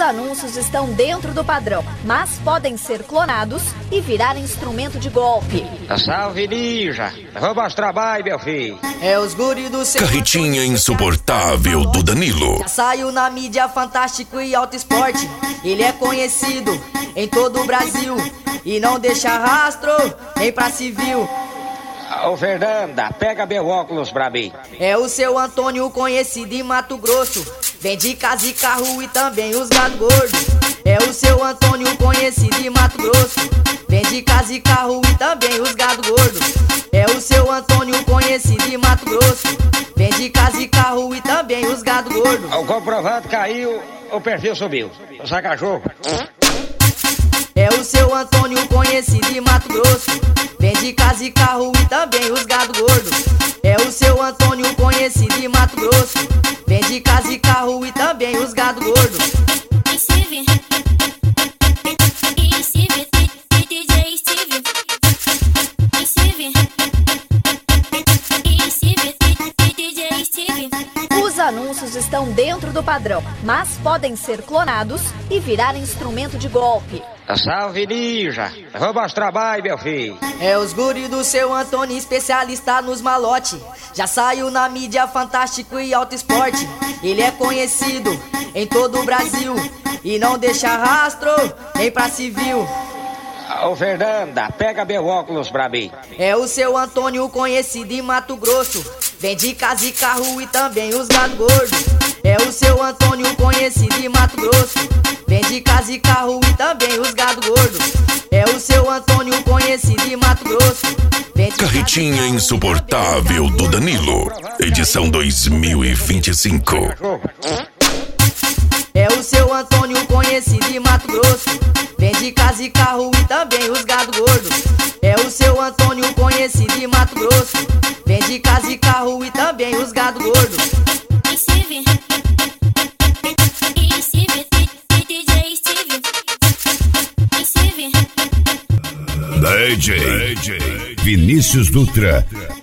Os anúncios estão dentro do padrão, mas podem ser clonados e virar instrumento de golpe. Salve, ninja! Vou mostrar mais, meu filho. É os guri do seu... Carretinha insuportável do Danilo. Já saiu na mídia Fantástico e Alto Esporte. Ele é conhecido em todo o Brasil e não deixa rastro nem pra civil. Ô Fernanda, pega meu óculos pra mim. É o seu Antônio, conhecido em Mato Grosso. Vende casa e carro e também os gado gordo. É o seu Antônio, conhecido em Mato Grosso. Vende casa e carro e também os gado gordo. É o seu Antônio, conhecido em Mato Grosso. Vende casa e carro e também os gado gordo. O comprovante caiu, o perfil subiu. O saca-jogo. É o seu Antônio, conhecido em Mato Grosso. Vende casa e carro e também os gado gordo. É o seu Antônio, conhecido em Mato Grosso. Vende casa e carro e também os gado gordo. Os anúncios estão dentro do padrão, mas podem ser clonados e virar instrumento de golpe. Salve, ninja! Vou mostrar mais, meu filho. É os guri do seu Antônio, especialista nos malote. Já saiu na mídia Fantástico e Alto Esporte. Ele é conhecido em todo o Brasil e não deixa rastro nem pra civil. Ô Fernanda, pega meu óculos pra mim. É o seu Antônio, conhecido em Mato Grosso. Vende casa e carro e também os gado gordo. É o seu Antônio, conhecido em Mato Grosso. Vende casa e carro e também os gado gordo. É o seu Antônio, conhecido em Mato Grosso. Carretinha insuportável do Danilo. Edição 2025. É o seu Antônio, conhecido em Mato Grosso. Vende casa e carro e também os gado gordo. É o seu Antônio, conhecido em Mato Grosso. Vende casa e carro e também os gado gordo. DJ Vinícius Dutra